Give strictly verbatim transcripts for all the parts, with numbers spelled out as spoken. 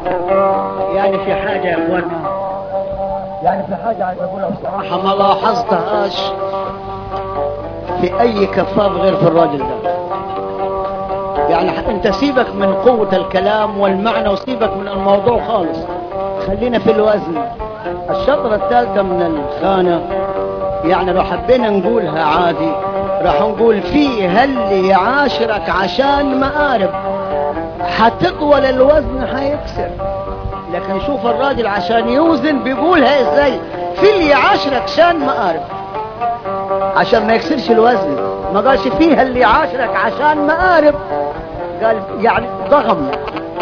يعني في حاجة يا اخوانا، يعني في حاجة عايز اقولها بصراحة ما لاحظتهاش في اي كفاف غير في الراجل ده. يعني انت سيبك من قوة الكلام والمعنى وسيبك من الموضوع خالص، خلينا في الوزن. الشطرة الثالثة من الخانة، يعني لو حبينا نقولها عادي راح نقول فيه اللي يعاشرك عشان مقارب، حتطول الوزن حيكسر. لكن شوف الراجل عشان يوزن بيقولها ازاي، في اللي يعاشرك عشان مقارب عشان ما يكسرش الوزن. ما قالش فيها اللي يعاشرك عشان مقارب، قال يعني ضغم،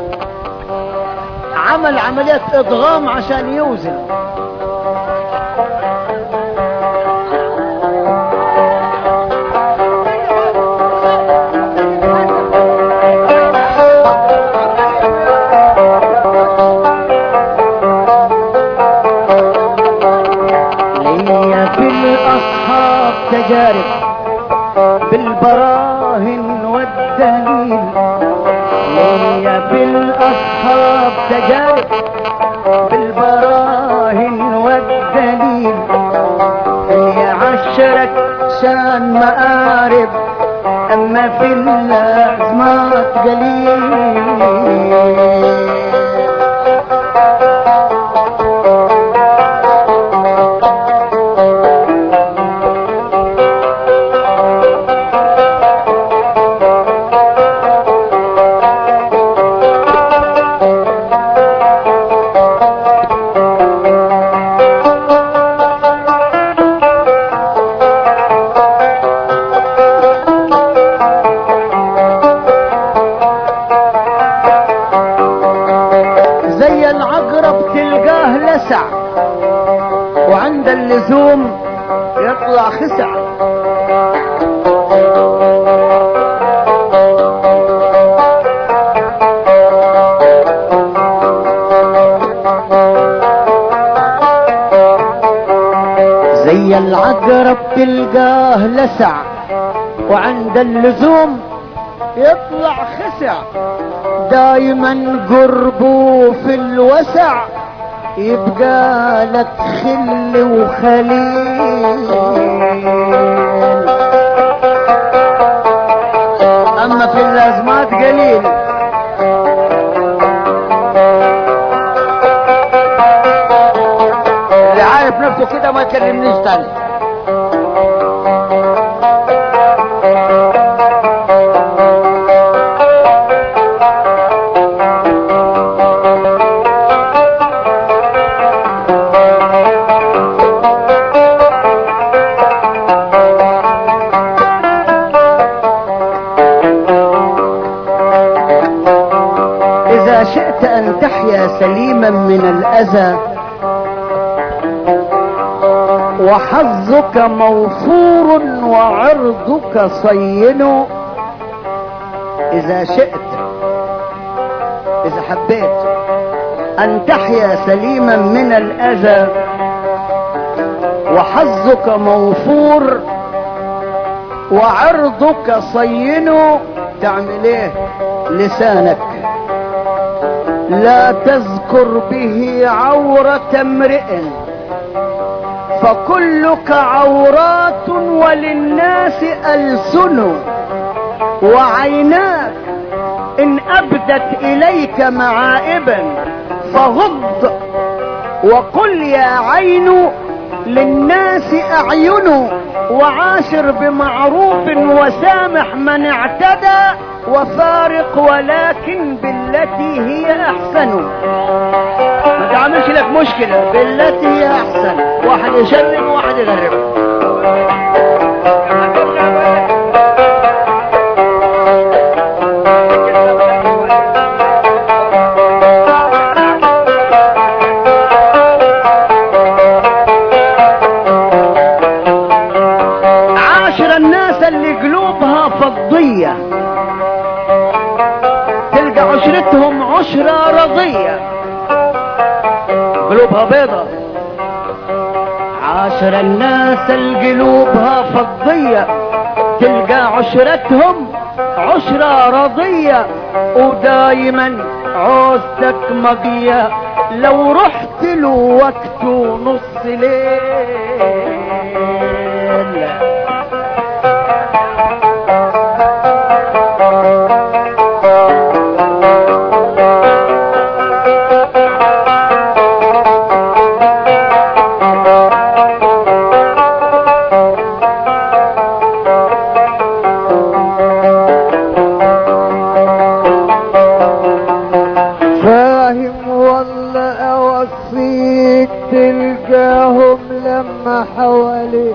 عمل عملية اضغام عشان يوزن. ليا في الأصحاب تجارب بالبراهن والدليل، ليا في الأصحاب تجارب بالبراهن والدليل، اللي عشرك شان مقارب أما في الأزمات قليل. وعند اللزوم يطلع خسع. زي العقرب تلقاه لسع وعند اللزوم يطلع خسع، دايما قربه في الوسع يبقى لك خل وخليل. اما في الازمات قليل. اللي عارف نفسه كده ما يكلمنيش تاني. شئت أن تحيا سليما من الأذى وحظك موفور وعرضك صين، إذا شئت إذا حبيت أن تحيا سليما من الأذى وحظك موفور وعرضك صين، تعمل ايه؟ لسانك لا تذكر به عورة امرئ فكلك عورات وللناس ألسن، وعيناك إن أبدت إليك معائبا فغض وقل يا عين للناس أعين، وعاشر بمعروف وسامح من اعتدى وفارق ولكن بالتي هي أحسن. ما تعملش لك مشكلة، بالتي هي أحسن. واحد يشرب وواحد يغرب. فضية تلقى عشرتهم عشرة رضية، قلوبها بيضة. عاشر الناس القلوبها فضية تلقى عشرتهم عشرة رضية، ودايما عوزتك مضيع لو رحت له وقته نص ليل. تلقاهم لما حواليك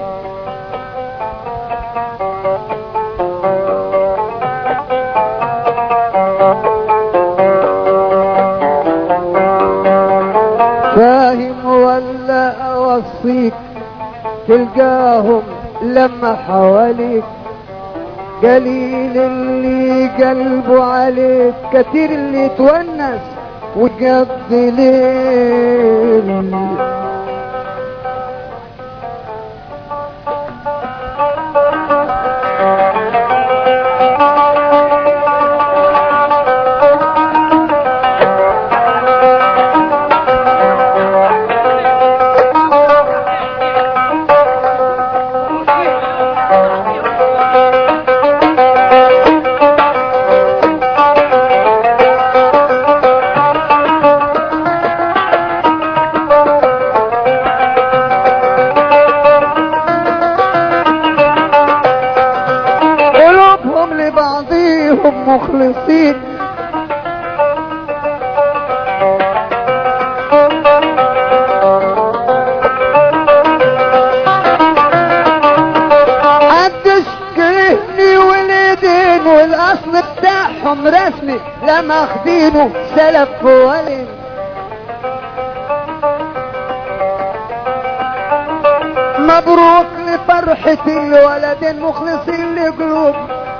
فاهم ولا اوصيك تلقاهم لما حواليك قليل اللي قلبه عليك كتير اللي تونس وقضي ليل. مخلصين عدش كرهني واليدين والاصل بتاعهم رسمي لما اخدينه سلف ولين. مبروك لفرحة الولدين مخلصين لقلوب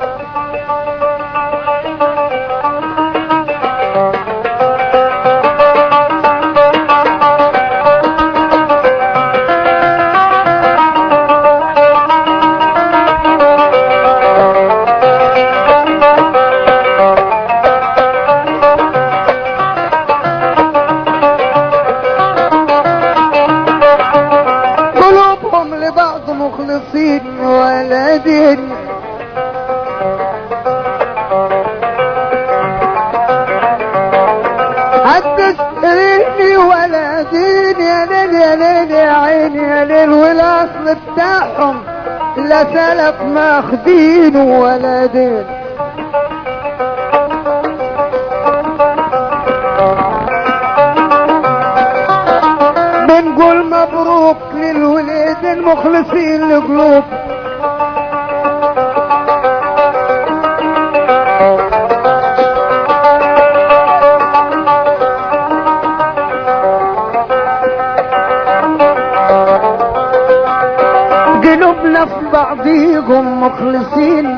مخلصين ولدين. حدث ريني ولدين يا ليل يا ليل يا عيني يا ليل والاصل بتاعهم لا سلف ماخدين ولدين. بنقول مبروك للولاد المخلصين لقلوب قلوبنا في بعضيهم مخلصين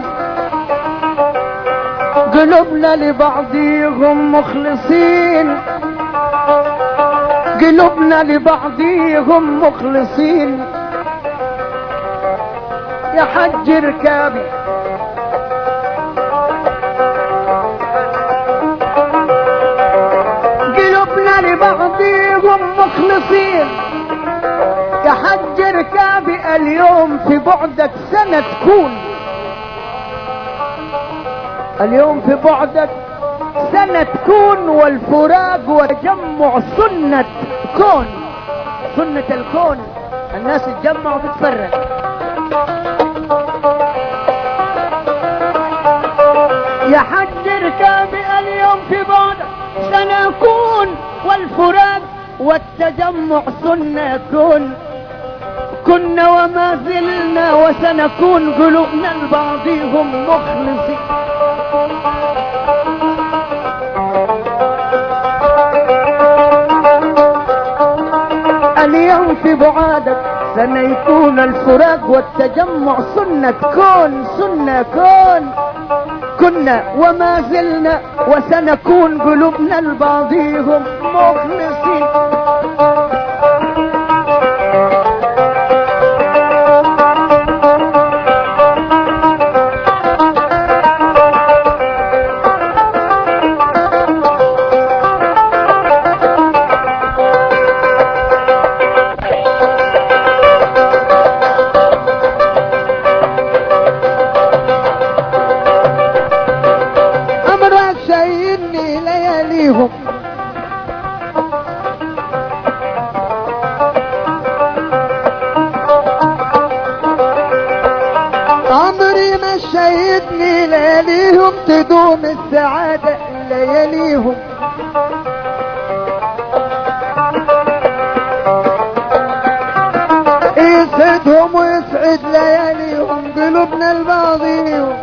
قلوبنا لبعضيهم مخلصين قلوبنا لبعضيهم مخلصين. يا حج ركابي قلوبنا لبعضيهم مخلصين. يا حج ركابي اليوم في بعدك سنة تكون اليوم في بعدك سنة تكون والفراق وتجمع سنة كون سنة الكون الناس تجمع وتتفرق. يا حج ركابي اليوم في بعدك سنكون والفراق والتجمع سنة كون. كنا وما زلنا وسنكون قلوبنا لبعضهم مخلصين. اليوم في بعادك سنكون الفراق والتجمع سنة كون سنة كون. كنا وما زلنا وسنكون قلوبنا لبعضهم مخلصين. تدوم السعادة لياليهم. يسعدهم ويسعد لياليهم قلوبنا الباضيهم.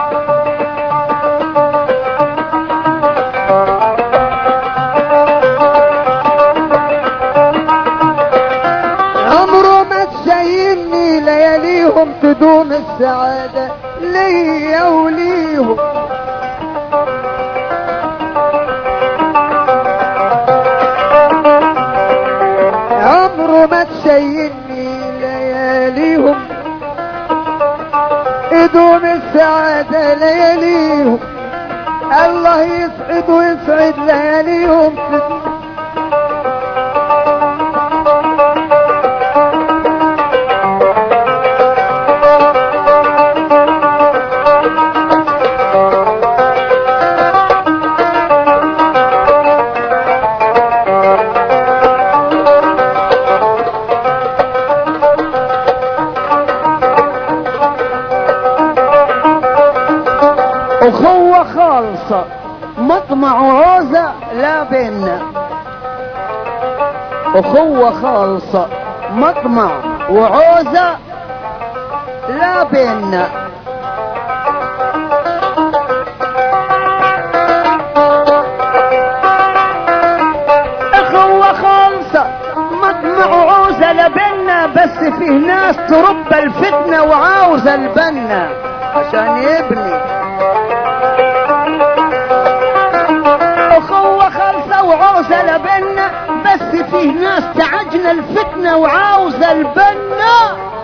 عمره ما تشيني لياليهم تدوم السعادة ليا وليهم. عمره ما تشيني لياليهم يدوم السعادة لياليهم. الله يسعد ويسعد لياليهم. أخوة خالصة مطمع وعوزة لا بيننا. أخوة خالصة مطمع وعوزة لا بيننا. أخوة خالصة مطمع وعوزة لا بيننا، بس فيه ناس تربى الفتنة وعاوزة البنا عشان يبني. أخوة خالصة وعوزة لبنا، بس فيه ناس تعجن الفتنة وعاوزة البنا.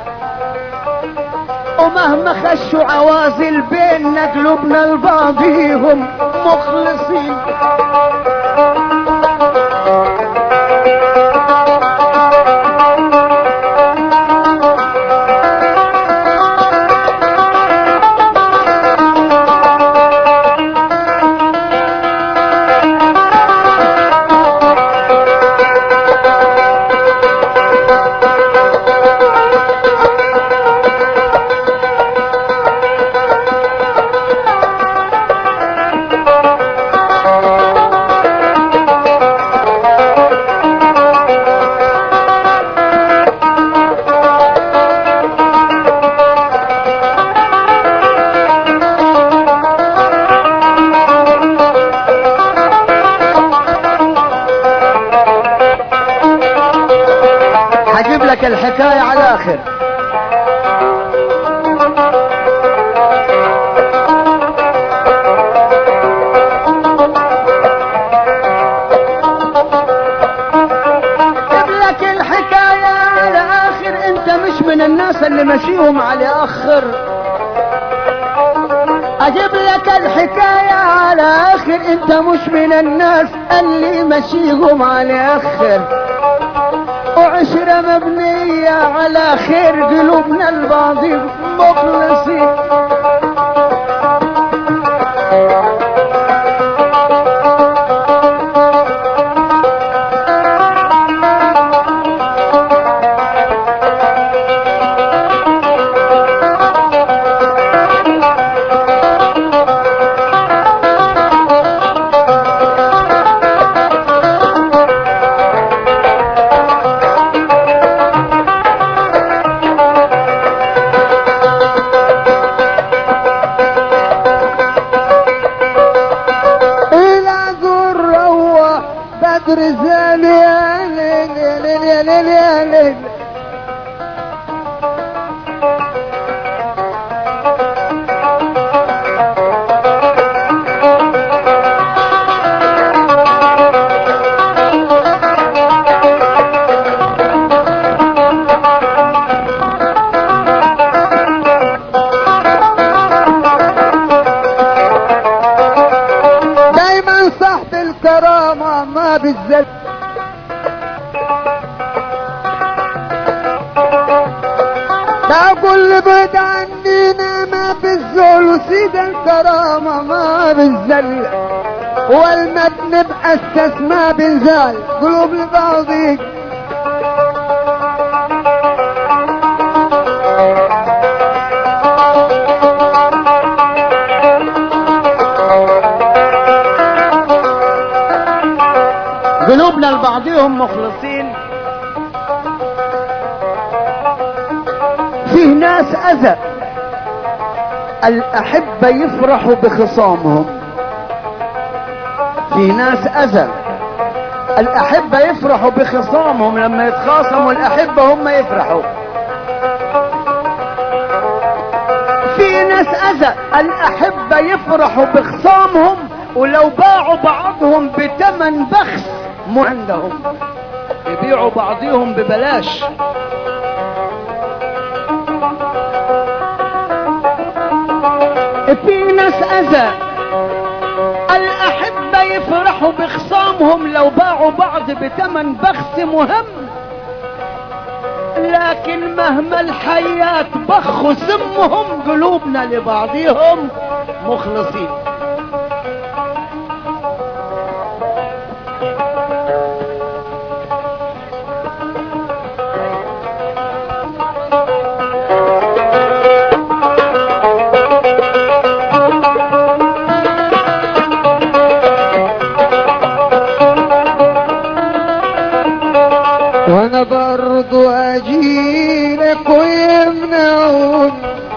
ومهما خشوا عوازل بيننا قلوبنا الباضيهم مخلصين. هجيب لك الحكاية على آخر. هجيب لك الحكاية على آخر. انت مش من الناس اللي مشيهم على آخر. اجيب لك الحكاية على آخر. انت مش من الناس اللي مشيهم على آخر. وعشرة مبنية على خير قلوبنا الباضي مخلصين. رزان يا ليل يا ليل يا ليل يا ليل. دايما صاحب الكرامة ما بالذل. بقول بعد عنينا ما بالذل، وسيد الكرامة ما بالذل، والمبنى بأسس ما بنزال قلوب لبعضي. قلوبنا لبعضهم مخلصين. فيه ناس اذى الاحبة يفرحوا بخصامهم. في ناس اذى الاحبة يفرحوا بخصامهم، لما يتخاصموا الاحبة هم يفرحوا. في ناس اذى الاحبة يفرحوا بخصامهم، ولو باعوا بعضهم بثمن بخس مو عندهم، يبيعوا بعضهم ببلاش. في ناس اذى الاحبة يفرحوا بخصامهم، لو باعوا بعض بثمن بخس مهم، لكن مهما الحياة بخوا سمهم قلوبنا لبعضهم مخلصين. وانا برضو اجيلك ويمنعون،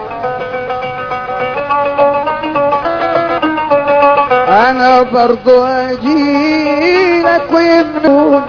انا برضو اجيلك ويمنعون،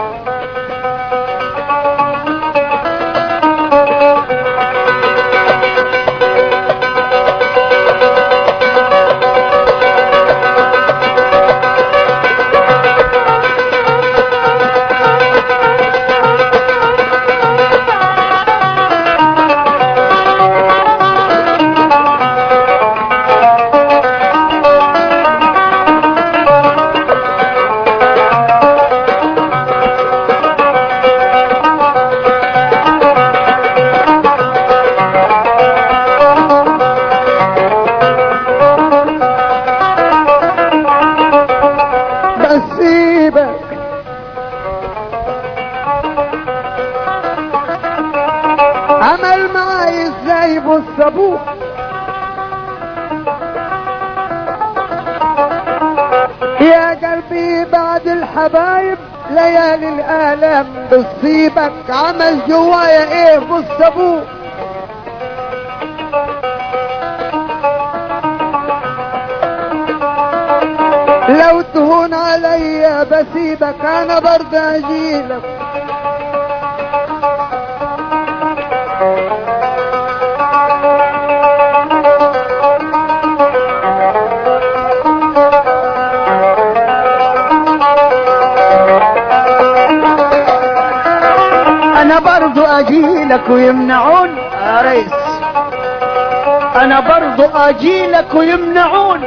عمل معي ازاي بالصبوح، يا قلبي بعد الحبايب ليالي الآلام بتصيبك، عمل جوايا ايه بالصبوح، لو تهون عليا بسيبك انا برضه اجيلك، انا برضو اجيلك ويمنعون يا ريس، انا برضو اجيلك ويمنعون،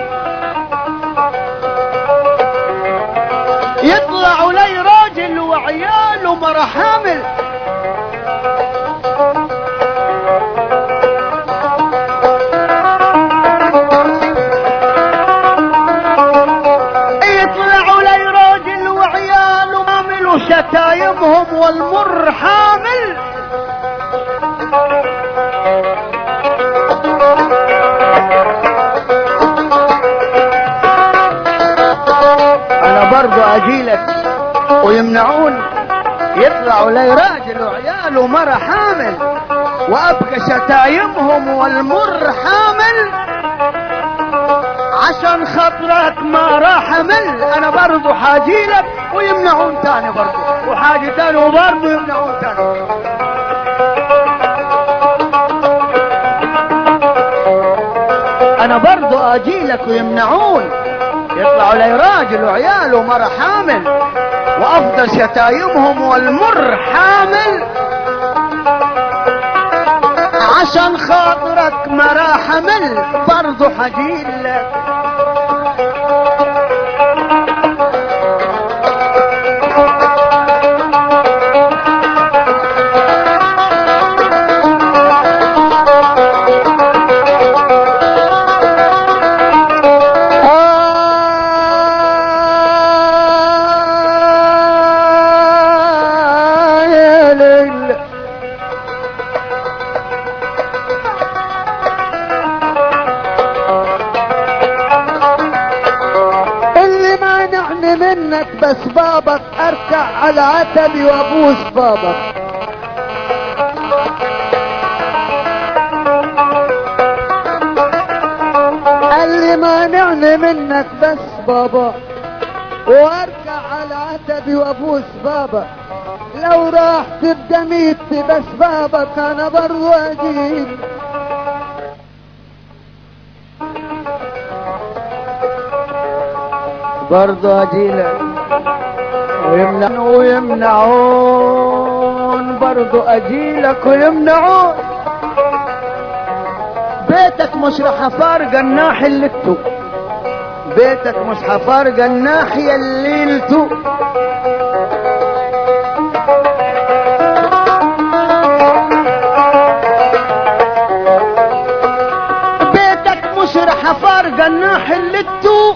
يطلعوا لي راجل وعياله مرة حامل، يطلعوا لي راجل وعياله حامل وشتايمهم والمر حامل، انا برضو اجيلك ويمنعون، يطلعوا لي راجل وعياله مرة حامل، وابقى شتايمهم والمر حامل، عشان خاطرك ما راح امل، انا برضو حاجيلك ويمنعون تاني برضو، وحاجة تاني وبرضو يمنعون تاني. انا برضو اجيلك ويمنعون، يطلعوا لي راجل وعياله مرة حامل، وافضل شتايمهم والمر حامل، عشان خاطرك ما راح امل، برضو حجيلك. بس بابك اركع على عتبي وابوس بابك. قال لي مانعني منك بس بابا، واركع على عتبي وابوس بابا، لو راح تبقى ميتي بس بابك انا برضو اجيب. برضو اجيلك ويمنعون ويمنعون، برضو اجيلك ويمنعون. بيتك مش رح افارق الناحية اللي انتو، بيتك مش هفارق الناحية اللي انتو. بيتك مش رح افارق الناحية اللي انتو،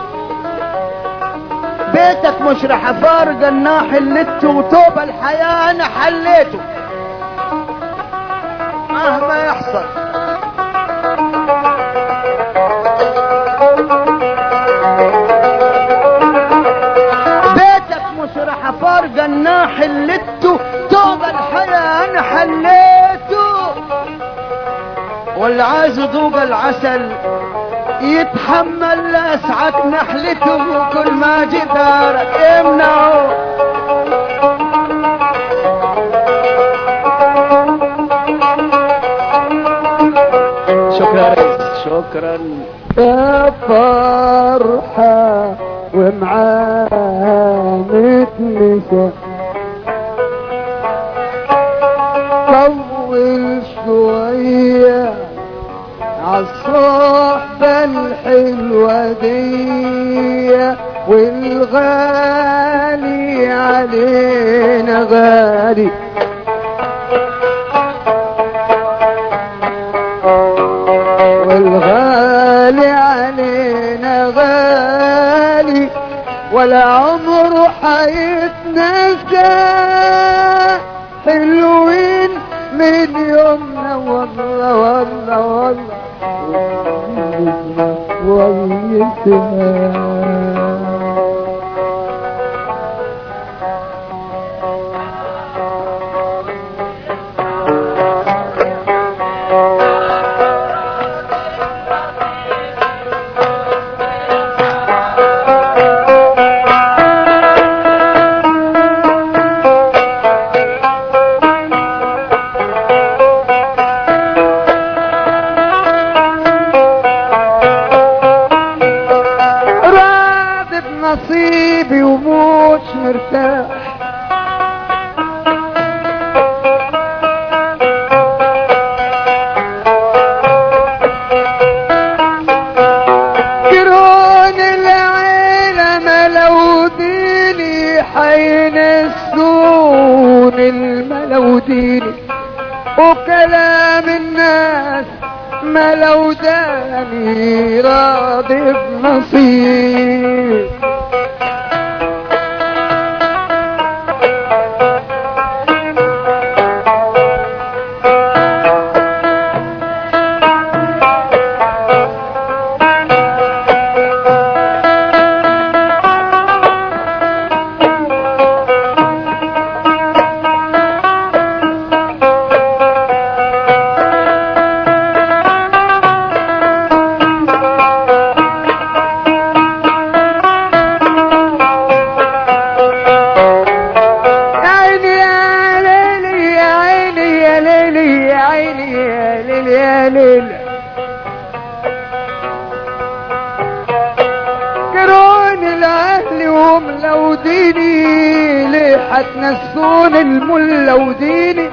بيتك مش رح افارق الناحية اللي انتو. توب الحياة انا حليته مهما يحصل. فارق الناحي اللي انتو، توب الحياة انا حليته. واللي عايز يذوق العسل يتحمل لأسعة نحلته، كل ما جدارك يمنعه. شكرا ريس، شكرا. يا فرحة ومعاه متنسى، طول شوية عالصحبة الحلوة دي، والغالي علينا غالي، والغالي علينا غالي، ولا عمره حيتنسى. حلوين من يومنا والله والله والله كويسنا. نصيبي وموش مرتاح، كرون العيلة ملوديني، حينسون الملوديني، وكلام الناس ملوداني، راضي بنصيب. حتنسون الملة وديني،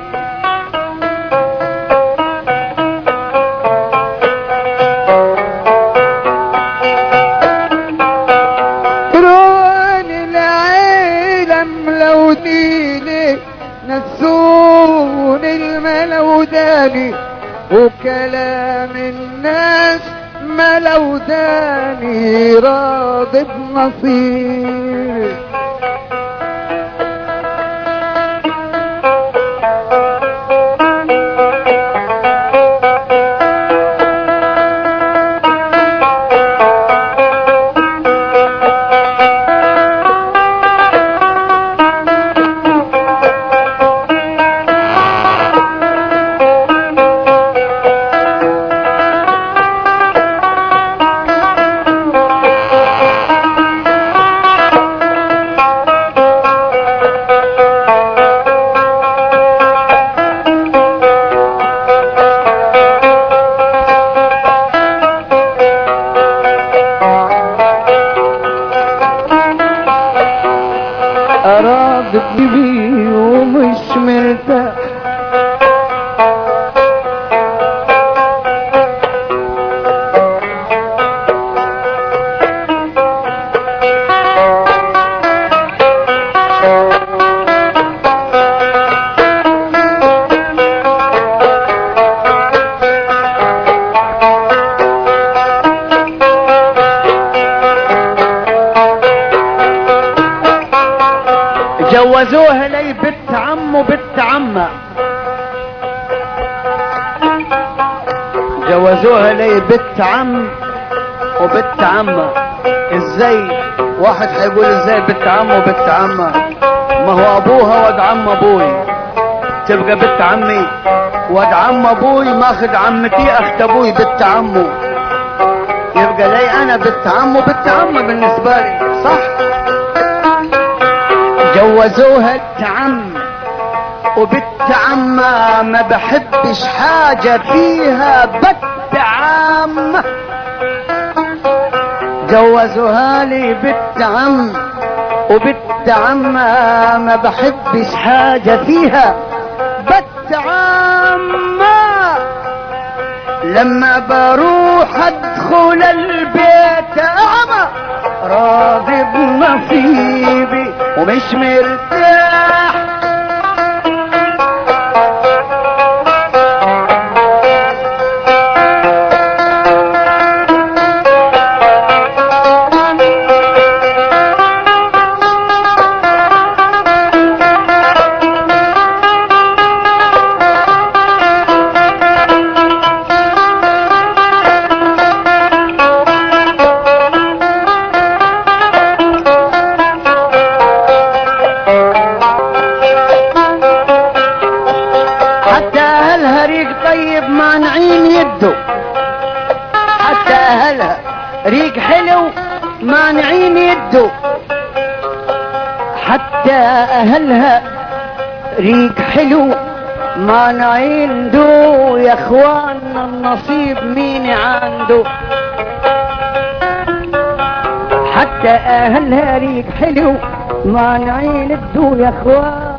كرون العيلة ملوديني، نسون الملوداني، وكلام الناس ملوداني، راضي بنصيب. بيه ومش مرتاح. جوزوها لي بنت عم وبنت عمه، جوزوها لي بنت عم وبنت عمه. ازاي؟ واحد هيقول ازاي بنت عم وبنت عمه؟ ما هو ابوها ود عم ابوي، تبقى بنت عمي. ود عم ابوي ماخد عمتي اخت ابوي بنت عمه، يبقى لي انا بنت عم وبنت عمه بالنسبه لي، صح؟ جوزوها بنت عم وبنت عمه، ما بحبش حاجة فيها بنت عمه. جوزوها لي بنت عم وبنت عمه، ما بحبش حاجة فيها بنت عمه. لما بروح ادخل البيت اعمى، راضي بنصيبي ومش مرتاح. حتى اهلها ريق حلو مانعين يدو، حتى اهلها ريق حلو مانعين دو. يا اخواننا النصيب مين عنده؟ حتى اهلها ريق حلو مانعين الدو يا اخوان.